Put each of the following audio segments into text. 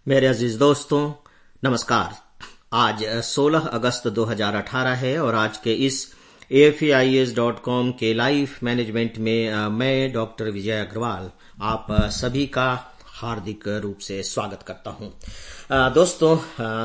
मेरे अजीज दोस्तों, नमस्कार। आज 16 अगस्त 2018 है और आज के इस AFEIS.com के लाइफ मैनेजमेंट में मैं डॉक्टर विजय अग्रवाल आप सभी का हार्दिक रूप से स्वागत करता हूं। दोस्तों,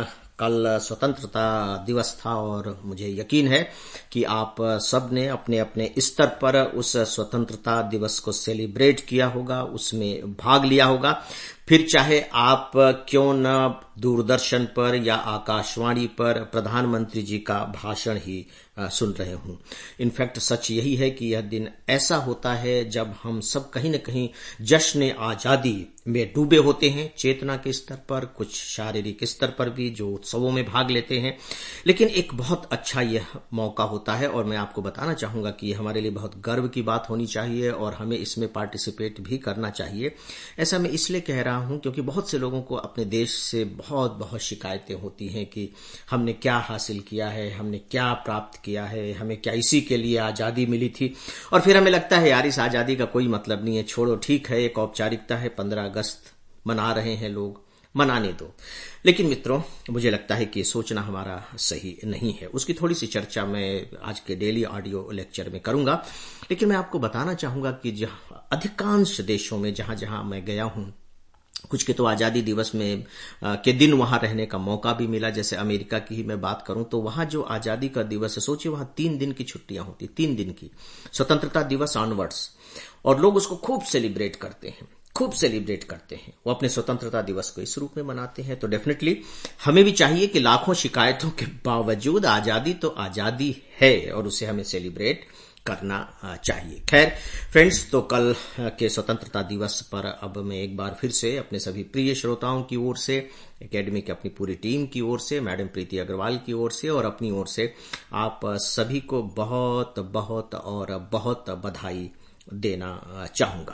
कल स्वतंत्रता दिवस था और मुझे यकीन है कि आप सब ने अपने अपने स्तर पर उस स्वतंत्रता दिवस को सेलिब्रेट किया होगा, उसमें भाग लिया होगा। फिर चाहे आप क्यों न दूरदर्शन पर या आकाशवाणी पर प्रधानमंत्री जी का भाषण ही सुन रहे हूं। इनफैक्ट सच यही है कि यह दिन ऐसा होता है जब हम सब कहीं न कहीं जश्न आजादी में डूबे होते हैं, चेतना के स्तर पर, कुछ शारीरिक स्तर पर भी, जो उत्सवों में भाग लेते हैं। लेकिन एक बहुत अच्छा यह मौका होता है और मैं आपको बताना चाहूंगा कि हमारे लिए बहुत गर्व की बात होनी चाहिए और हमें इसमें पार्टिसिपेट भी करना चाहिए। ऐसा मैं इसलिए कह रहा हूं क्योंकि बहुत से लोगों को अपने देश से बहुत बहुत शिकायतें होती हैं कि हमने क्या हासिल किया है, हमने क्या प्राप्त किया है, हमें क्या इसी के लिए आजादी मिली थी। और फिर हमें लगता है यार इस आजादी का कोई मतलब नहीं है, छोड़ो, ठीक है एक औपचारिकता है, 15 अगस्त मना रहे हैं लोग, मनाने दो। लेकिन मित्रों, मुझे लगता है कि सोचना हमारा सही नहीं है। उसकी थोड़ी सी चर्चा मैं आज के डेली ऑडियो लेक्चर में करूंगा। लेकिन मैं आपको बताना चाहूंगा कि अधिकांश देशों में जहां जहां मैं गया हूं, कुछ के तो आजादी दिवस में के दिन वहां रहने का मौका भी मिला। जैसे अमेरिका की ही मैं बात करूं तो वहां जो आजादी का दिवस है, सोचिए वहां 3 दिन की छुट्टियां होती, 3 दिन की, स्वतंत्रता दिवस ऑनवर्ड्स, और लोग उसको खूब सेलिब्रेट करते हैं, खूब सेलिब्रेट करते हैं। वो अपने स्वतंत्रता दिवस को इस रूप में मनाते हैं। तो डेफिनेटली हमें भी चाहिए कि लाखों शिकायतों के बावजूद आजादी तो आजादी है और उसे हमें सेलिब्रेट करना चाहिए। खैर फ्रेंड्स, तो कल के स्वतंत्रता दिवस पर अब मैं एक बार फिर से अपने सभी प्रिय श्रोताओं की ओर से, एकेडमी की अपनी पूरी टीम की ओर से, मैडम प्रीति अग्रवाल की ओर से और अपनी ओर से आप सभी को बहुत बहुत और बहुत बधाई देना चाहूंगा।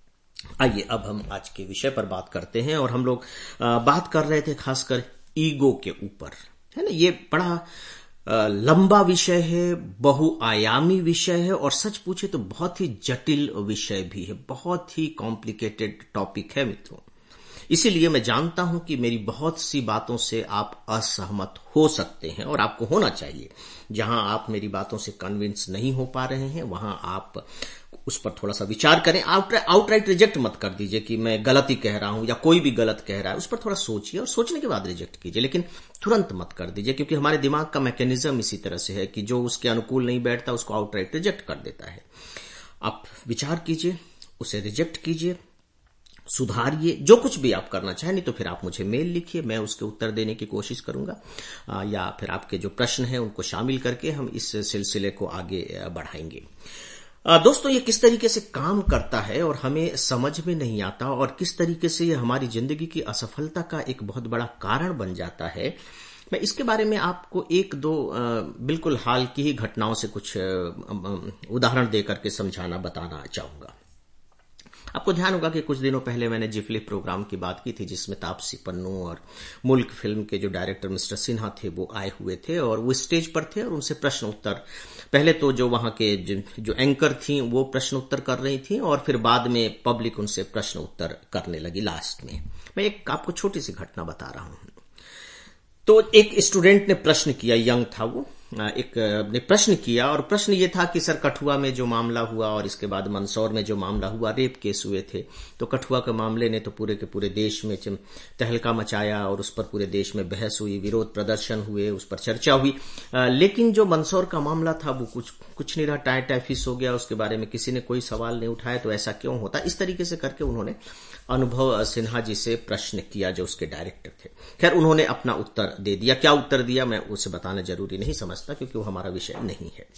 आइए अब हम आज के विषय पर बात करते हैं। और हम लोग बात कर रहे थे खासकर ईगो के ऊपर, है ना। ये बड़ा लंबा विषय है, बहुआयामी विषय है और सच पूछे तो बहुत ही जटिल विषय भी है, बहुत ही कॉम्प्लिकेटेड टॉपिक है मित्रों। इसीलिए मैं जानता हूं कि मेरी बहुत सी बातों से आप असहमत हो सकते हैं और आपको होना चाहिए। जहां आप मेरी बातों से कन्विंस नहीं हो पा रहे हैं वहां आप उस पर थोड़ा सा विचार करें। आउटराइट रिजेक्ट मत कर दीजिए कि मैं गलत ही कह रहा हूं या कोई भी गलत कह रहा है। उस पर थोड़ा सोचिए और सोचने के बाद रिजेक्ट कीजिए, लेकिन तुरंत मत कर दीजिए, क्योंकि हमारे दिमाग का मैकेनिज्म इसी तरह से है कि जो उसके अनुकूल नहीं बैठता उसको आउटराइट रिजेक्ट कर देता है। आप विचार कीजिए, उसे रिजेक्ट कीजिए, सुधारिए, जो कुछ भी आप करना चाहें। नहीं तो फिर आप मुझे मेल लिखिए, मैं उसके उत्तर देने की कोशिश करूंगा, या फिर आपके जो प्रश्न हैं उनको शामिल करके हम इस सिलसिले को आगे बढ़ाएंगे। दोस्तों, ये किस तरीके से काम करता है और हमें समझ में नहीं आता और किस तरीके से ये हमारी जिंदगी की असफलता का एक बहुत बड़ा कारण बन जाता है, मैं इसके बारे में आपको एक दो बिल्कुल हाल की ही घटनाओं से कुछ उदाहरण देकर के समझाना, बताना चाहूंगा। आपको ध्यान होगा कि कुछ दिनों पहले मैंने जिफली प्रोग्राम की बात की थी, जिसमें तापसी पन्नू और मुल्क फिल्म के जो डायरेक्टर मिस्टर सिन्हा थे वो आए हुए थे और वो स्टेज पर थे और उनसे प्रश्न उत्तर, पहले तो जो वहां के जो एंकर थी वो प्रश्न उत्तर कर रही थी और फिर बाद में पब्लिक उनसे प्रश्न उत्तर करने लगी। लास्ट में मैं एक आपको छोटी सी घटना बता रहा हूं। तो एक स्टूडेंट ने प्रश्न किया, यंग था वो, एक ने प्रश्न किया और प्रश्न ये था कि सर, कठुआ में जो मामला हुआ और इसके बाद मंदसौर में जो मामला हुआ, रेप केस हुए थे, तो कठुआ के मामले ने तो पूरे के पूरे देश में तहलका मचाया और उस पर पूरे देश में बहस हुई, विरोध प्रदर्शन हुए, उस पर चर्चा हुई। लेकिन जो मंदसौर का मामला था वो कुछ नहीं रहा, टाई टाइफिस हो गया, उसके बारे में किसी ने कोई सवाल नहीं उठाया। तो ऐसा क्यों होता? इस तरीके से करके उन्होंने अनुभव सिन्हा जी से प्रश्न किया, जो उसके डायरेक्टर थे। खैर, उन्होंने अपना उत्तर दे दिया। क्या उत्तर दिया मैं उसे बताना जरूरी नहीं समझता, क्योंकि वो हमारा विषय नहीं है।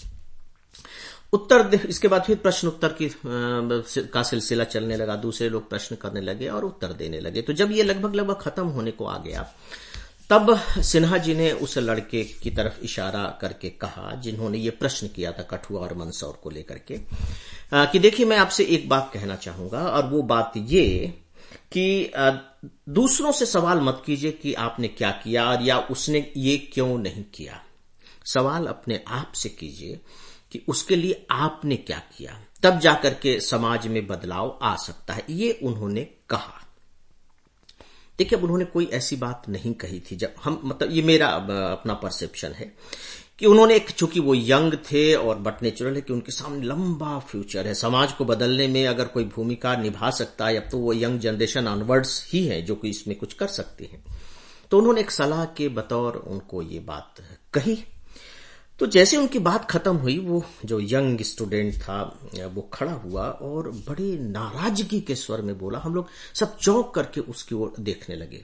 इसके बाद फिर प्रश्न उत्तर का सिलसिला चलने लगा, दूसरे लोग प्रश्न करने लगे और उत्तर देने लगे। तो जब ये लगभग खत्म होने को आ गया, तब सिन्हा जी ने उस लड़के की तरफ इशारा करके कहा, जिन्होंने ये प्रश्न किया था कठुआ और मंदसौर को लेकर के, कि देखिए, मैं आपसे एक बात कहना चाहूंगा, और वो बात ये कि दूसरों से सवाल मत कीजिए कि आपने क्या किया और या उसने ये क्यों नहीं किया। सवाल अपने आप से कीजिए कि उसके लिए आपने क्या किया, तब जाकर के समाज में बदलाव आ सकता है। ये उन्होंने कहा। देखिए, अब उन्होंने कोई ऐसी बात नहीं कही थी, जब हम मतलब ये मेरा अपना परसेप्शन है कि उन्होंने चूंकि वो यंग थे और बट नेचुरल है कि उनके सामने लंबा फ्यूचर है, समाज को बदलने में अगर कोई भूमिका निभा सकता है अब तो वो यंग जनरेशन ऑनवर्ड्स ही है जो कि इसमें कुछ कर सकती है। तो उन्होंने एक सलाह के बतौर उनको ये बात कही। तो जैसे उनकी बात खत्म हुई, वो जो यंग स्टूडेंट था वो खड़ा हुआ और बड़ी नाराजगी के स्वर में बोला। हम लोग सब चौंक करके उसकी ओर देखने लगे।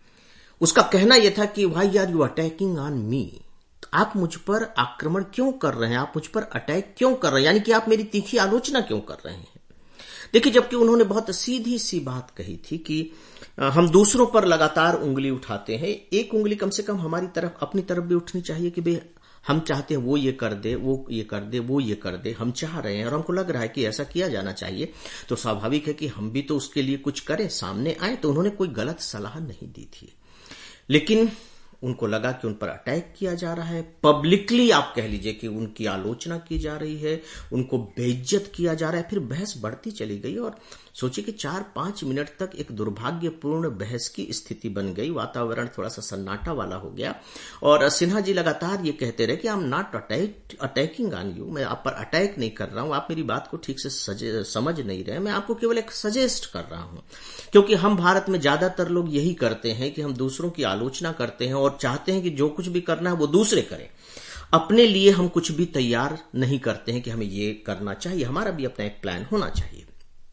उसका कहना यह था कि why are you attacking on me, आप मुझ पर आक्रमण क्यों कर रहे हैं, आप मुझ पर अटैक क्यों कर रहे हैं, यानी कि आप मेरी तीखी आलोचना क्यों कर रहे हैं। देखिए, जबकि उन्होंने बहुत सीधी सी बात कही थी कि हम दूसरों पर लगातार उंगली उठाते हैं, एक उंगली कम से कम हमारी तरफ, अपनी तरफ भी उठनी चाहिए कि भाई हम चाहते हैं वो ये कर दे, वो ये कर दे, वो ये कर दे, हम चाह रहे हैं और हमको लग रहा है कि ऐसा किया जाना चाहिए, तो स्वाभाविक है कि हम भी तो उसके लिए कुछ करें, सामने आए। तो उन्होंने कोई गलत सलाह नहीं दी थी, लेकिन उनको लगा कि उन पर अटैक किया जा रहा है, पब्लिकली आप कह लीजिए कि उनकी आलोचना की जा रही है, उनको बेइज्जत किया जा रहा है। फिर बहस बढ़ती चली गई और सोचिए कि 4-5 मिनट तक एक दुर्भाग्यपूर्ण बहस की स्थिति बन गई। वातावरण थोड़ा सा सन्नाटा वाला हो गया और सिन्हा जी लगातार ये कहते रहे कि I am not attacking on you, मैं आप पर अटैक नहीं कर रहा हूं, आप मेरी बात को ठीक से समझ नहीं रहे, मैं आपको केवल एक सजेस्ट कर रहा हूं। क्योंकि हम भारत में ज्यादातर लोग यही करते हैं कि हम दूसरों की आलोचना करते हैं और चाहते हैं कि जो कुछ भी करना है वो दूसरे करें, अपने लिए हम कुछ भी तैयार नहीं करते हैं कि हमें ये करना चाहिए, हमारा भी अपना एक प्लान होना चाहिए।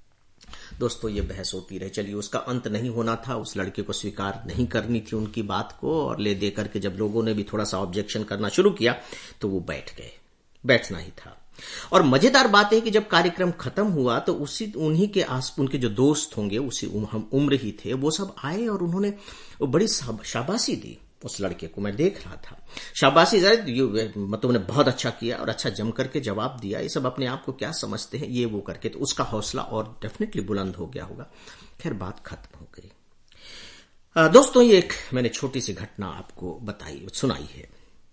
दोस्तों, ये बहस होती रही, चलिए उसका अंत नहीं होना था, उस लड़के को स्वीकार नहीं करनी थी उनकी बात को, और ले दे करके जब लोगों ने भी थोड़ा सा ऑब्जेक्शन करना शुरू किया तो वो बैठ गए, बैठना ही था। और मजेदार बात है कि जब कार्यक्रम खत्म हुआ तो उन्हीं के उनके जो दोस्त होंगे उसी हम उम्र ही थे, वो सब आए और उन्होंने बड़ी शाबाशी दी उस लड़के को। मैं देख रहा था, शाबाशी मतलब ने बहुत अच्छा किया और अच्छा जम करके जवाब दिया, ये सब अपने आप को क्या समझते हैं ये वो करके, तो उसका हौसला और डेफिनेटली बुलंद हो गया होगा। खैर, बात खत्म हो गई। दोस्तों, ये एक मैंने छोटी सी घटना आपको सुनाई है,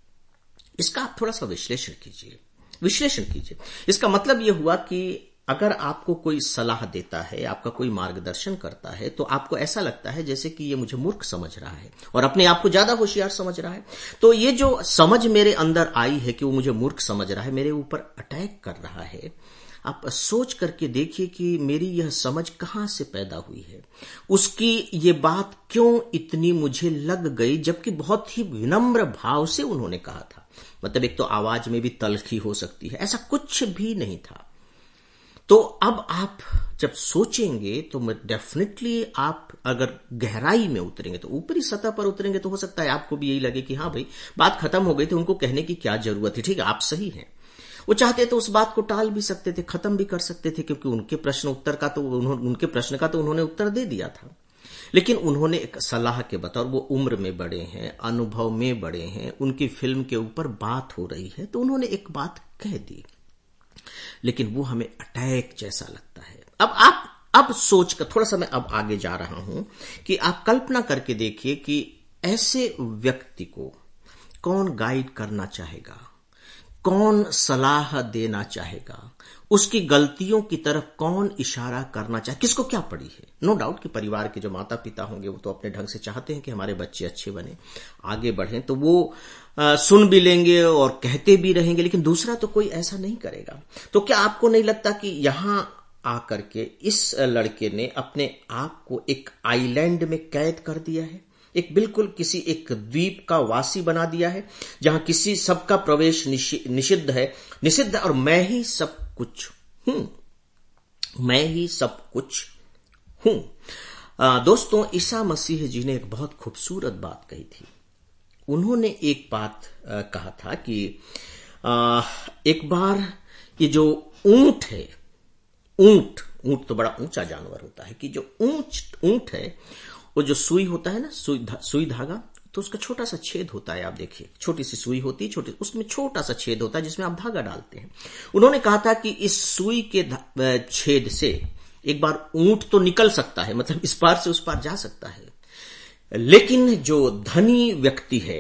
इसका आप थोड़ा सा विश्लेषण कीजिए। इसका मतलब यह हुआ कि अगर आपको कोई सलाह देता है, आपका कोई मार्गदर्शन करता है, तो आपको ऐसा लगता है जैसे कि ये मुझे मूर्ख समझ रहा है और अपने आप को ज्यादा होशियार समझ रहा है। तो ये जो समझ मेरे अंदर आई है कि वो मुझे मूर्ख समझ रहा है, मेरे ऊपर अटैक कर रहा है, आप सोच करके देखिए कि मेरी यह समझ कहां से पैदा हुई है, उसकी ये बात क्यों इतनी मुझे लग गई, जबकि बहुत ही विनम्र भाव से उन्होंने कहा था। मतलब एक तो आवाज में भी तलखी हो सकती है, ऐसा कुछ भी नहीं था। तो अब आप जब सोचेंगे तो डेफिनेटली आप अगर गहराई में उतरेंगे, तो ऊपरी सतह पर उतरेंगे, तो हो सकता है आपको भी यही लगे कि हाँ भाई, बात खत्म हो गई थी, उनको कहने की क्या जरूरत है, ठीक है आप सही हैं। वो चाहते तो उस बात को टाल भी सकते थे, खत्म भी कर सकते थे, क्योंकि उनके प्रश्न का तो उन्होंने उत्तर दे दिया था। लेकिन उन्होंने एक सलाह के बतौर, वो उम्र में बड़े हैं, अनुभव में बड़े हैं, उनकी फिल्म के ऊपर बात हो रही है, तो उन्होंने एक बात कह दी, लेकिन वो हमें अटैक जैसा लगता है। अब सोचकर थोड़ा सा मैं अब आगे जा रहा हूं कि आप कल्पना करके देखिए कि ऐसे व्यक्ति को कौन गाइड करना चाहेगा, कौन सलाह देना चाहेगा, उसकी गलतियों की तरफ कौन इशारा करना चाहे, किसको क्या पड़ी है। नो डाउट कि परिवार के जो माता पिता होंगे वो तो अपने ढंग से चाहते हैं कि हमारे बच्चे अच्छे बने, आगे बढ़ें, तो वो सुन भी लेंगे और कहते भी रहेंगे, लेकिन दूसरा तो कोई ऐसा नहीं करेगा। तो क्या आपको नहीं लगता कि यहां आकर के इस लड़के ने अपने आप को एक आइलैंड में कैद कर दिया है, एक बिल्कुल किसी एक द्वीप का वासी बना दिया है, जहां किसी सबका प्रवेश निषिद्ध है, और मैं ही सब कुछ हूं। दोस्तों, ईसा मसीह जी ने एक बहुत खूबसूरत बात कही थी। उन्होंने एक बात कहा था कि एक बार ये जो ऊंट है, ऊंट तो बड़ा ऊंचा जानवर होता है, कि जो ऊंट है, वो जो सुई होता है ना, सुई धागा, तो उसका छोटा सा छेद होता है, आप देखिए छोटी सी सुई होती है, उसमें छोटा सा छेद होता है जिसमें आप धागा डालते हैं। उन्होंने कहा था कि इस सुई के छेद से एक बार ऊंट तो निकल सकता है, मतलब इस पार से उस पार जा सकता है, लेकिन जो धनी व्यक्ति है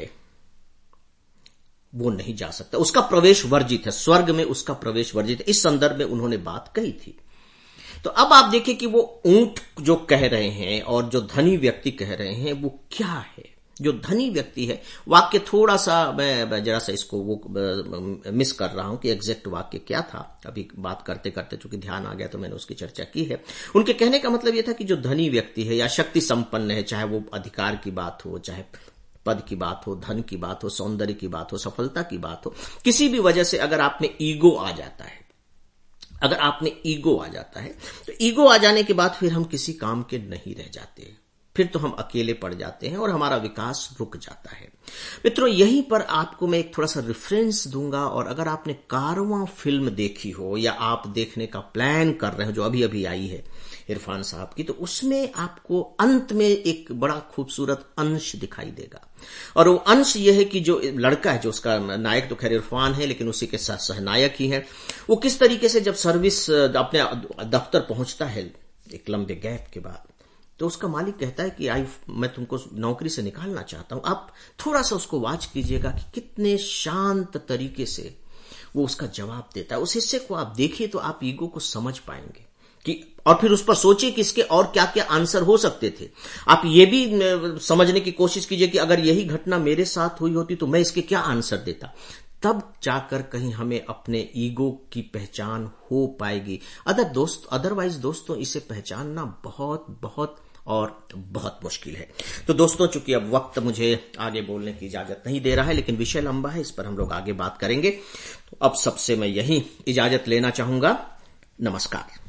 वो नहीं जा सकता, उसका प्रवेश वर्जित है, स्वर्ग में उसका प्रवेश वर्जित है। इस संदर्भ में उन्होंने बात कही थी। तो अब आप देखिए कि वो ऊंट जो कह रहे हैं और जो धनी व्यक्ति कह रहे हैं वो क्या है। जो धनी व्यक्ति है, वाक्य थोड़ा सा मैं जरा सा इसको वो मिस कर रहा हूं कि एग्जैक्ट वाक्य क्या था, अभी बात करते करते चूंकि ध्यान आ गया तो मैंने उसकी चर्चा की है। उनके कहने का मतलब यह था कि जो धनी व्यक्ति है या शक्ति संपन्न है, चाहे वो अधिकार की बात हो, चाहे पद की बात हो, धन की बात हो, सौंदर्य की बात हो, सफलता की बात हो, किसी भी वजह से अगर आप में ईगो आ जाता है, अगर आप में ईगो आ जाता है तो ईगो आ जाने के बाद फिर हम किसी काम के नहीं रह जाते, फिर तो हम अकेले पड़ जाते हैं और हमारा विकास रुक जाता है। मित्रों, यहीं पर आपको मैं एक थोड़ा सा रेफरेंस दूंगा, और अगर आपने कारवां फिल्म देखी हो या आप देखने का प्लान कर रहे हो जो अभी अभी आई है इरफान साहब की, तो उसमें आपको अंत में एक बड़ा खूबसूरत अंश दिखाई देगा। और वो अंश यह है कि जो लड़का है, जो उसका नायक तो खैर इरफान है लेकिन उसी के साथ सहनायक ही है, वो किस तरीके से जब सर्विस अपने दफ्तर पहुंचता है एक लंबे गैप के बाद, तो उसका मालिक कहता है कि मैं तुमको नौकरी से निकालना चाहता हूं। आप थोड़ा सा उसको वॉच कीजिएगा कि कितने शांत तरीके से वो उसका जवाब देता है। उस हिस्से को आप देखिए तो आप ईगो को समझ पाएंगे कि, और फिर उस पर सोचिए कि इसके और क्या क्या आंसर हो सकते थे। आप ये भी समझने की कोशिश कीजिए कि अगर यही घटना मेरे साथ हुई होती तो मैं इसके क्या आंसर देता। तब जाकर कहीं हमें अपने ईगो की पहचान हो पाएगी। अदरवाइज दोस्तों इसे पहचानना बहुत बहुत और बहुत मुश्किल है। तो दोस्तों, चूंकि अब वक्त मुझे आगे बोलने की इजाजत नहीं दे रहा है, लेकिन विषय लंबा है, इस पर हम लोग आगे बात करेंगे। तो अब सबसे मैं यही इजाजत लेना चाहूंगा। नमस्कार।